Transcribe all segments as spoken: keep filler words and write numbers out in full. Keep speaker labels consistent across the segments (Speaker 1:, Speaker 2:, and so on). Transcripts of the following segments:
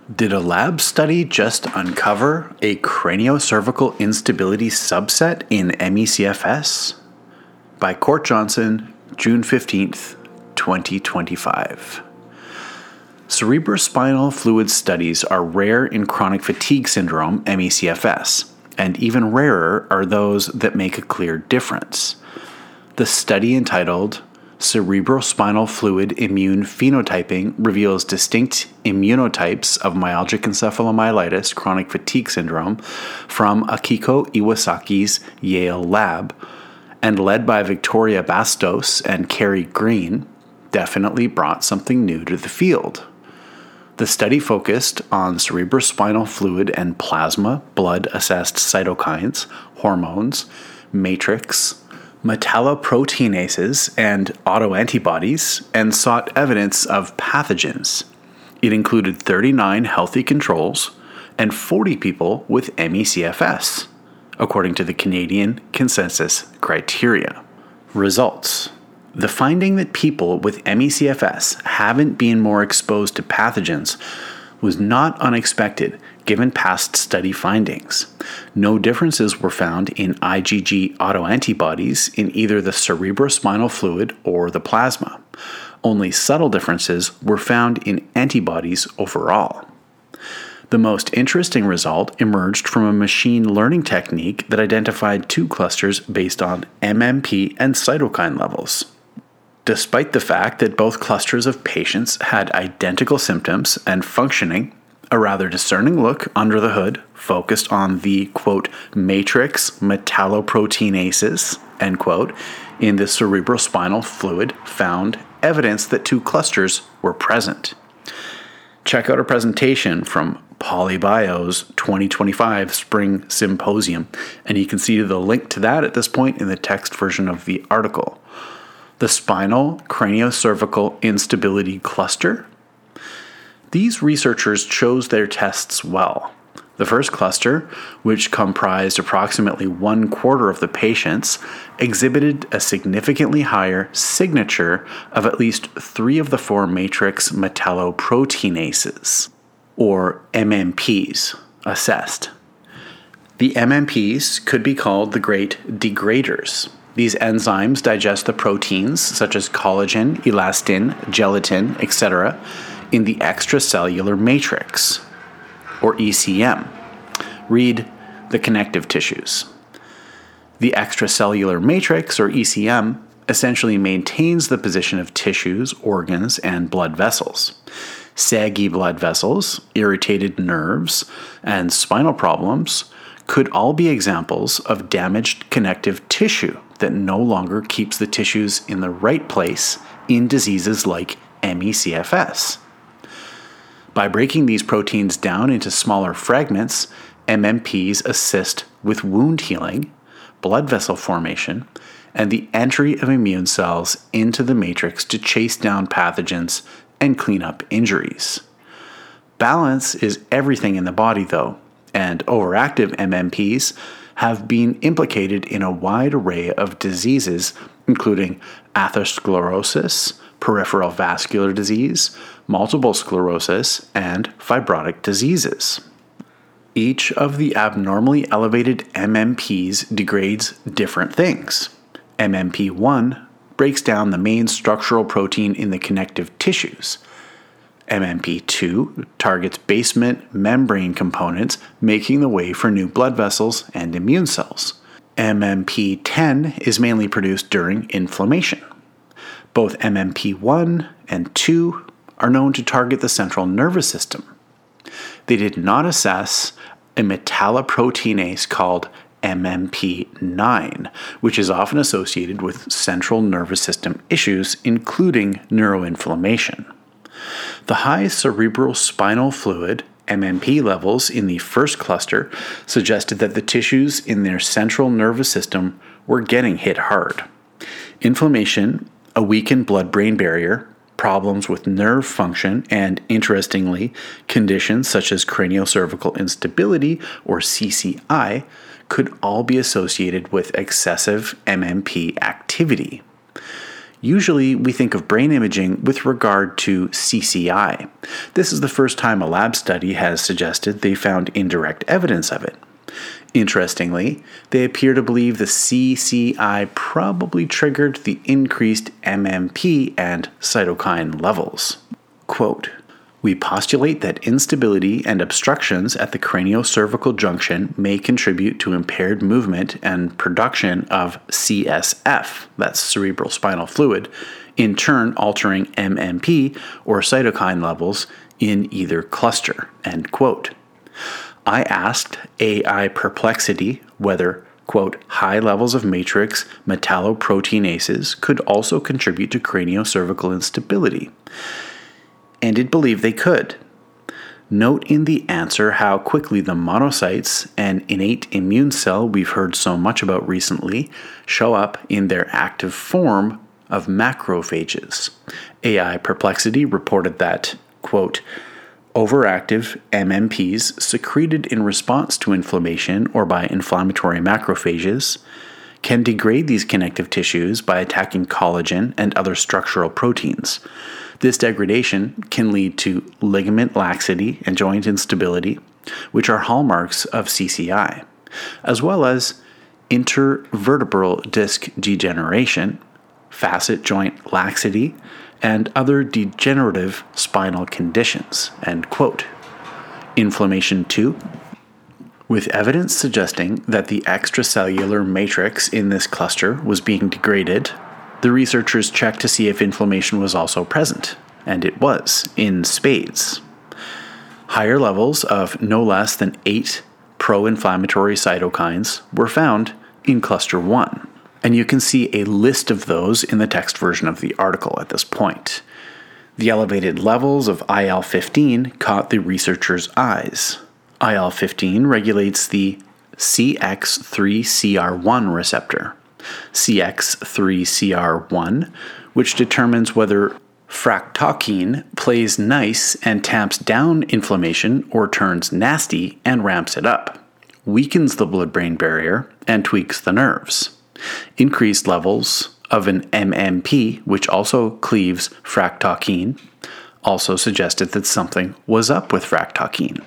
Speaker 1: Did a lab study just uncover a craniocervical instability subset in M E C F S? By Court Johnson, June fifteenth, twenty twenty-five. Cerebrospinal fluid studies are rare in chronic fatigue syndrome, M E C F S, and even rarer are those that make a clear difference. The study entitled Cerebrospinal Fluid Immune Phenotyping reveals distinct immunotypes of myalgic encephalomyelitis chronic fatigue syndrome from Akiko Iwasaki's Yale lab, and led by Victoria Bastos and Carrie Green, definitely brought something new to the field. The study focused on cerebrospinal fluid and plasma blood-assessed cytokines, hormones, matrix, metalloproteinases, and autoantibodies, and sought evidence of pathogens. It included thirty-nine healthy controls and forty people with M E C F S, according to the Canadian Consensus Criteria. Results. The finding that people with M E C F S haven't been more exposed to pathogens was not unexpected given past study findings. No differences were found in IgG autoantibodies in either the cerebrospinal fluid or the plasma. Only subtle differences were found in antibodies overall. The most interesting result emerged from a machine learning technique that identified two clusters based on M M P and cytokine levels. Despite the fact that both clusters of patients had identical symptoms and functioning, a rather discerning look under the hood focused on the, quote, matrix metalloproteinases, end quote, in the cerebrospinal fluid found evidence that two clusters were present. Check out a presentation from Polybio's twenty twenty-five Spring Symposium, and you can see the link to that at this point in the text version of the article. The spinal craniocervical instability cluster. These researchers chose their tests well. The first cluster, which comprised approximately one quarter of the patients, exhibited a significantly higher signature of at least three of the four matrix metalloproteinases, or M M Ps, assessed. The M M Ps could be called the great degraders. These enzymes digest the proteins such as collagen, elastin, gelatin, et cetera in the extracellular matrix, or E C M. Read the connective tissues. The extracellular matrix, or E C M, essentially maintains the position of tissues, organs, and blood vessels. Saggy blood vessels, irritated nerves, and spinal problems could all be examples of damaged connective tissue that no longer keeps the tissues in the right place in diseases like M E C F S. By breaking these proteins down into smaller fragments, M M Ps assist with wound healing, blood vessel formation, and the entry of immune cells into the matrix to chase down pathogens and clean up injuries. Balance is everything in the body, though, and overactive M M Ps have been implicated in a wide array of diseases, including atherosclerosis, peripheral vascular disease, multiple sclerosis, and fibrotic diseases. Each of the abnormally elevated M M Ps degrades different things. M M P one breaks down the main structural protein in the connective tissues. M M P two targets basement membrane components, making the way for new blood vessels and immune cells. M M P ten is mainly produced during inflammation. Both M M P one and two are known to target the central nervous system. They did not assess a metalloproteinase called M M P nine, which is often associated with central nervous system issues, including neuroinflammation. The high cerebrospinal fluid M M P levels in the first cluster suggested that the tissues in their central nervous system were getting hit hard. Inflammation, a weakened blood-brain barrier, problems with nerve function, and, interestingly, conditions such as craniocervical instability, or C C I, could all be associated with excessive M M P activity. Usually, we think of brain imaging with regard to C C I. This is the first time a lab study has suggested they found indirect evidence of it. Interestingly, they appear to believe the C C I probably triggered the increased M M P and cytokine levels. Quote, "We postulate that instability and obstructions at the craniocervical junction may contribute to impaired movement and production of C S F, that's cerebral spinal fluid, in turn altering M M P or cytokine levels in either cluster." End quote. I asked A I Perplexity whether, quote, "high levels of matrix metalloproteinases could also contribute to craniocervical instability," and it believed they could. Note in the answer how quickly the monocytes, an innate immune cell we've heard so much about recently, show up in their active form of macrophages. A I Perplexity reported that, quote, "overactive M M Ps secreted in response to inflammation or by inflammatory macrophages can degrade these connective tissues by attacking collagen and other structural proteins. This degradation can lead to ligament laxity and joint instability, which are hallmarks of C C I, as well as intervertebral disc degeneration, facet joint laxity, and other degenerative spinal conditions." End quote. Inflammation two. With evidence suggesting that the extracellular matrix in this cluster was being degraded, the researchers checked to see if inflammation was also present, and it was, in spades. Higher levels of no less than eight pro-inflammatory cytokines were found in cluster one. And you can see a list of those in the text version of the article at this point. The elevated levels of I L fifteen caught the researchers' eyes. I L fifteen regulates the C X three C R one receptor. C X three C R one, which determines whether fractalkine plays nice and tamps down inflammation or turns nasty and ramps it up, weakens the blood-brain barrier, and tweaks the nerves. Increased levels of an M M P, which also cleaves fractalkine, also suggested that something was up with fractalkine.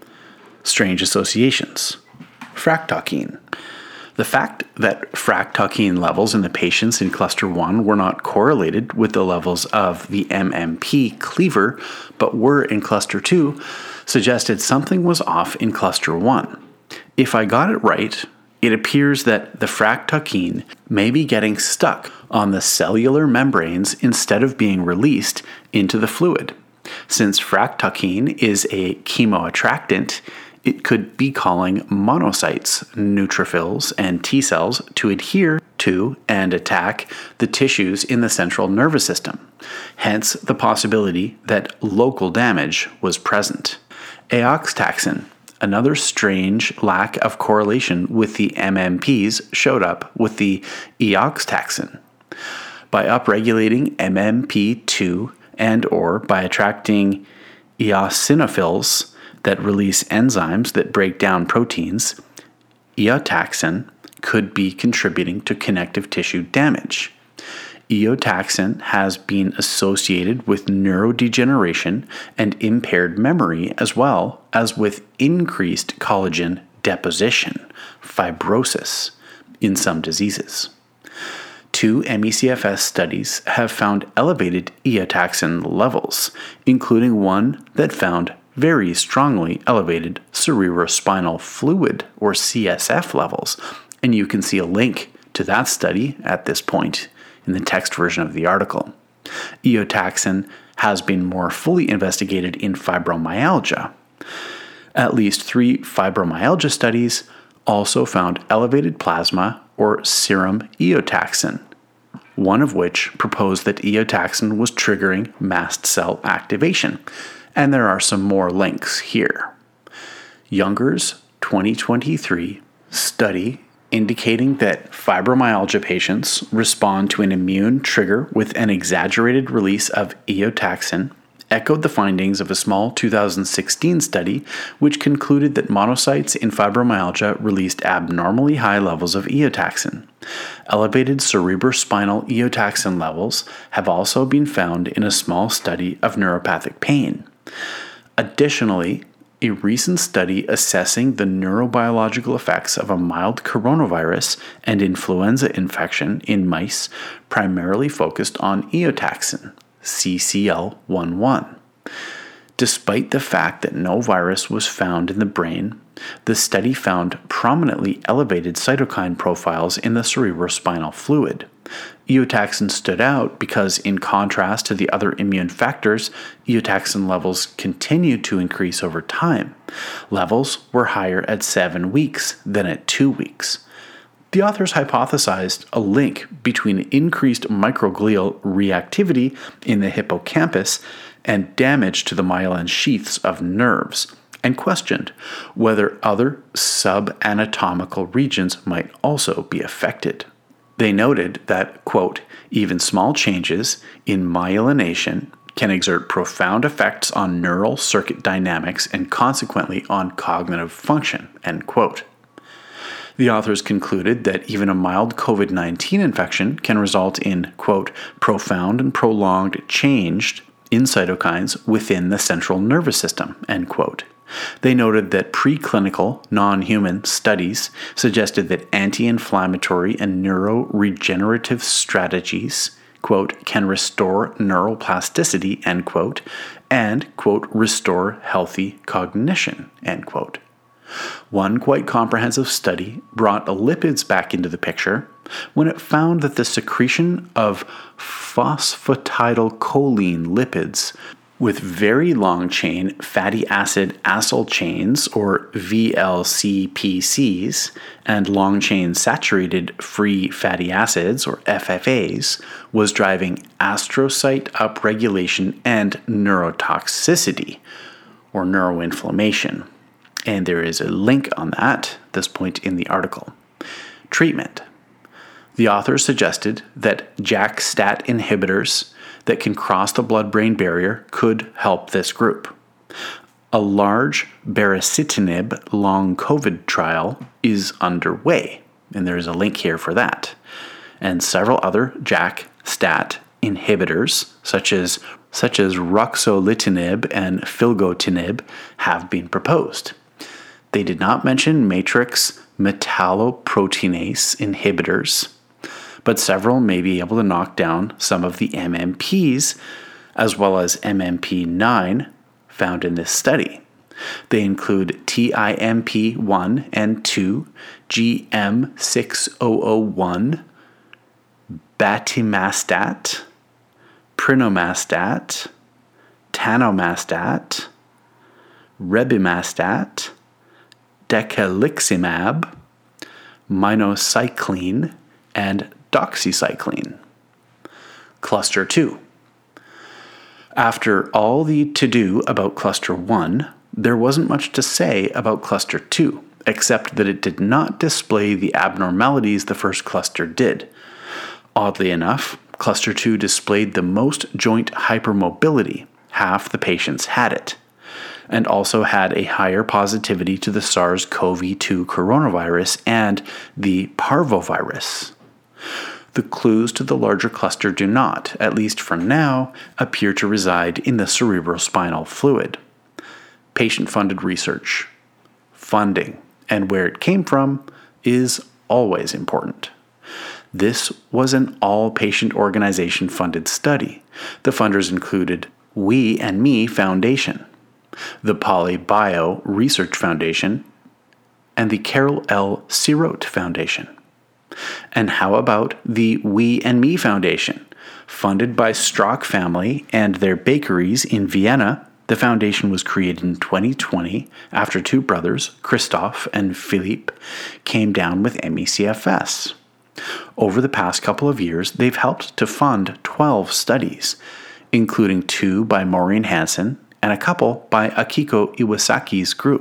Speaker 1: Strange associations. Fractalkine. The fact that fractalkine levels in the patients in cluster one were not correlated with the levels of the M M P cleaver, but were in cluster two, suggested something was off in cluster one. If I got it right, it appears that the fractalkine may be getting stuck on the cellular membranes instead of being released into the fluid. Since fractalkine is a chemoattractant, it could be calling monocytes, neutrophils, and T cells to adhere to and attack the tissues in the central nervous system. Hence the possibility that local damage was present. Eoxtaxin, another strange lack of correlation with the M M Ps, showed up with the eoxtaxin. By upregulating M M P two and or by attracting eosinophils that release enzymes that break down proteins, eotaxin could be contributing to connective tissue damage. Eotaxin has been associated with neurodegeneration and impaired memory, as well as with increased collagen deposition, fibrosis, in some diseases. Two M E C F S studies have found elevated eotaxin levels, including one that found very strongly elevated cerebrospinal fluid, or C S F, levels, and you can see a link to that study at this point in the text version of the article. Eotaxin has been more fully investigated in fibromyalgia. At least three fibromyalgia studies also found elevated plasma or serum eotaxin, one of which proposed that eotaxin was triggering mast cell activation. And there are some more links here. Younger's twenty twenty-three study indicating that fibromyalgia patients respond to an immune trigger with an exaggerated release of eotaxin echoed the findings of a small two thousand sixteen study which concluded that monocytes in fibromyalgia released abnormally high levels of eotaxin. Elevated cerebrospinal eotaxin levels have also been found in a small study of neuropathic pain. Additionally, a recent study assessing the neurobiological effects of a mild coronavirus and influenza infection in mice primarily focused on eotaxin, C C L eleven. Despite the fact that no virus was found in the brain, the study found prominently elevated cytokine profiles in the cerebrospinal fluid. Eotaxin stood out because, in contrast to the other immune factors, eotaxin levels continued to increase over time. Levels were higher at seven weeks than at two weeks. The authors hypothesized a link between increased microglial reactivity in the hippocampus and damage to the myelin sheaths of nerves, and questioned whether other subanatomical regions might also be affected. They noted that, quote, even small changes in myelination can exert profound effects on neural circuit dynamics and consequently on cognitive function, end quote. The authors concluded that even a mild covid nineteen infection can result in, quote, profound and prolonged change in cytokines within the central nervous system, end quote. They noted that preclinical, non-human studies suggested that anti-inflammatory and neuroregenerative strategies, quote, can restore neuroplasticity, end quote, and, quote, restore healthy cognition, end quote. One quite comprehensive study brought lipids back into the picture when it found that the secretion of phosphatidylcholine lipids with very long-chain fatty acid acyl chains, or V L C P Cs, and long-chain saturated free fatty acids, or F F As, was driving astrocyte upregulation and neurotoxicity, or neuroinflammation. And there is a link on that at this point in the article. Treatment. The authors suggested that JAK-STAT inhibitors that can cross the blood-brain barrier could help this group. A large baricitinib long COVID trial is underway, and there is a link here for that. And several other JAK-STAT inhibitors, such as such as ruxolitinib and filgotinib, have been proposed. They did not mention matrix metalloproteinase inhibitors, but several may be able to knock down some of the M M Ps, as well as M M P nine, found in this study. They include T I M P one and two, G M six thousand one, batimastat, prinomastat, tanomastat, rebimastat, decaliximab, minocycline, and doxycycline. Cluster two. After all the to-do about Cluster one, there wasn't much to say about Cluster two, except that it did not display the abnormalities the first cluster did. Oddly enough, Cluster two displayed the most joint hypermobility, half the patients had it, and also had a higher positivity to the SARS-C o V two coronavirus and the parvovirus. The clues to the larger cluster do not, at least for now, appear to reside in the cerebrospinal fluid. Patient-funded research, funding, and where it came from is always important. This was an all-patient organization-funded study. The funders included We and Me Foundation, the PolyBio Research Foundation, and the Carol L. Sirote Foundation. And how about the We and Me Foundation? Funded by Strock family and their bakeries in Vienna, the foundation was created in twenty twenty after two brothers, Christoph and Philippe, came down with M E C F S. Over the past couple of years, they've helped to fund twelve studies, including two by Maureen Hansen and a couple by Akiko Iwasaki's group.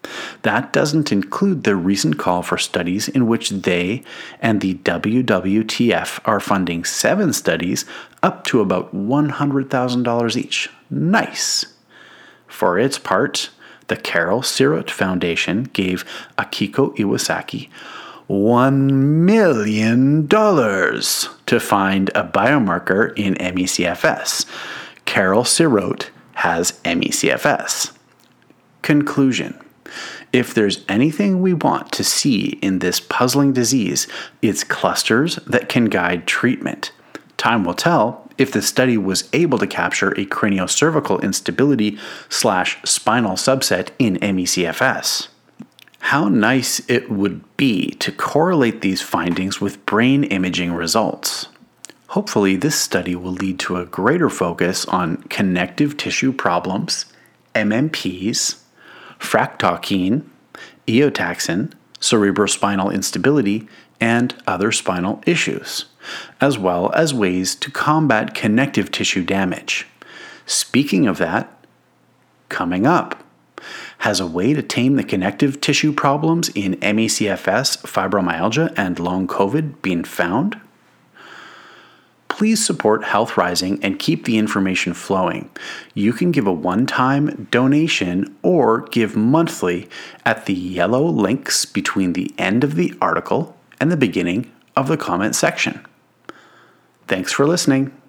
Speaker 1: That doesn't include the recent call for studies in which they and the W W T F are funding seven studies up to about one hundred thousand dollars each. Nice! For its part, the Carol Sirott Foundation gave Akiko Iwasaki one million dollars to find a biomarker in M E C F S. Carol Sirott has M E C F S. Conclusion. If there's anything we want to see in this puzzling disease, it's clusters that can guide treatment. Time will tell if the study was able to capture a craniocervical instability slash spinal subset in M E C F S. How nice it would be to correlate these findings with brain imaging results. Hopefully, this study will lead to a greater focus on connective tissue problems, M M Ps, fractalkine, eotaxin, cerebrospinal instability, and other spinal issues, as well as ways to combat connective tissue damage. Speaking of that, coming up, has a way to tame the connective tissue problems in M E C F S, fibromyalgia, and long COVID been found? Please support Health Rising and keep the information flowing. You can give a one-time donation or give monthly at the yellow links between the end of the article and the beginning of the comment section. Thanks for listening.